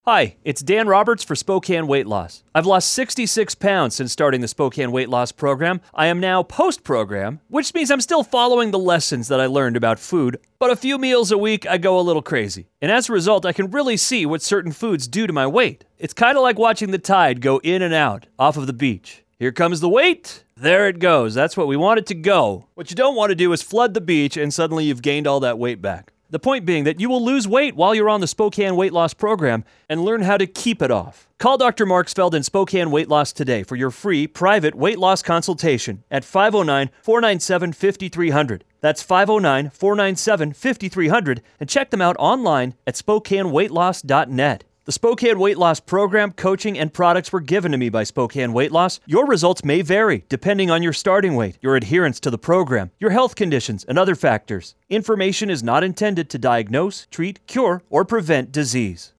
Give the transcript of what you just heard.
Hi, it's Dan Roberts for Spokane Weight Loss. I've lost 66 pounds since starting the Spokane Weight Loss program. I am now post-program, which means I'm still following the lessons that I learned about food, but a few meals a week I go a little crazy. And as a result, I can really see what certain foods do to my weight. It's kind of like watching the tide go in and out off of the beach. Here comes the weight. There it goes. That's what we want it to go. What you don't want to do is flood the beach and suddenly you've gained all that weight back. The point being that you will lose weight while you're on the Spokane Weight Loss program and learn how to keep it off. Call Dr. Marksfeld and Spokane Weight Loss today for your free private weight loss consultation at 509-497-5300. That's 509-497-5300, and check them out online at SpokaneWeightLoss.net. The Spokane Weight Loss program, coaching, and products were given to me by Spokane Weight Loss. Your results may vary depending on your starting weight, your adherence to the program, your health conditions, and other factors. Information is not intended to diagnose, treat, cure, or prevent disease.